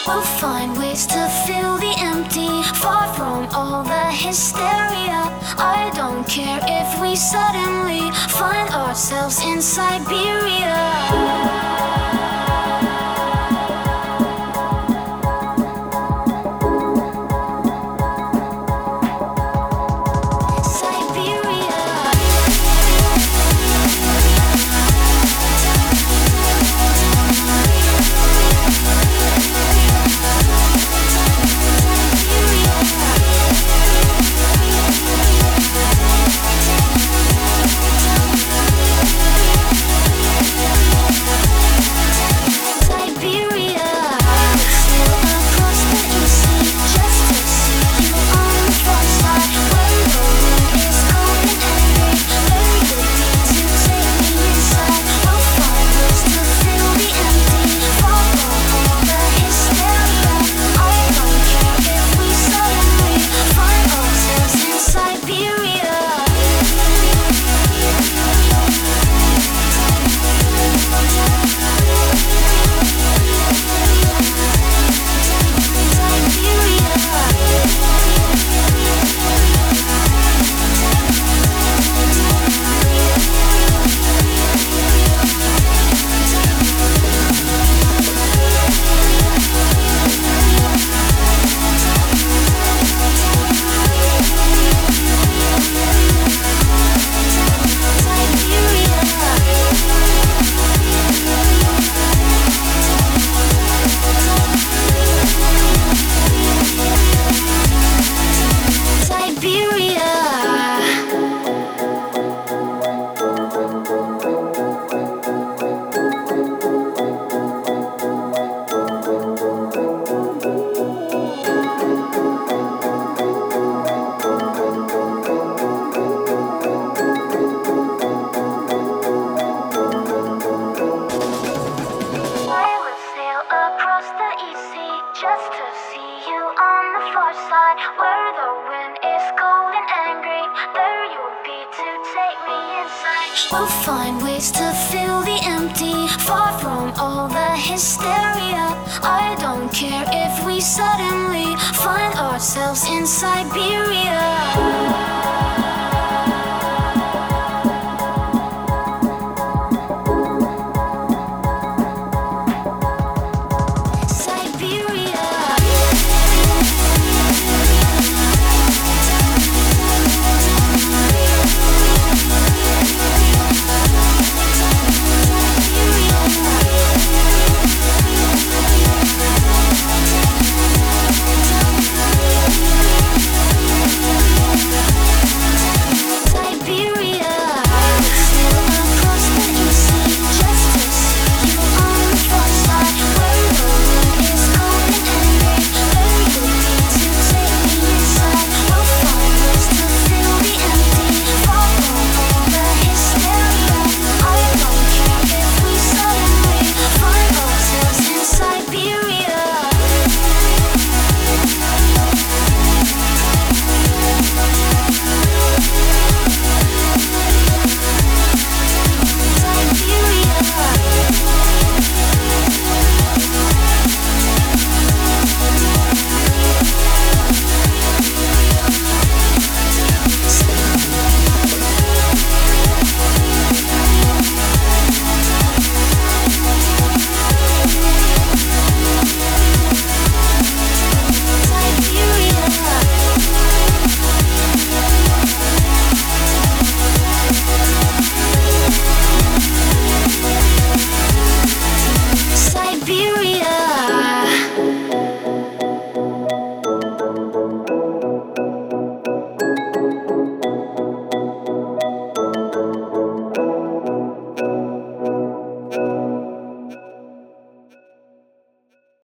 We'll find ways to fill the empty, far from all the hysteria. I don't care if we suddenly find ourselves in Siberia. Just to see you on the far side, where the wind is cold and angry. There you'll be to take me inside. We'll find ways to fill the empty, far from all the hysteria. I don't care if we suddenly find ourselves in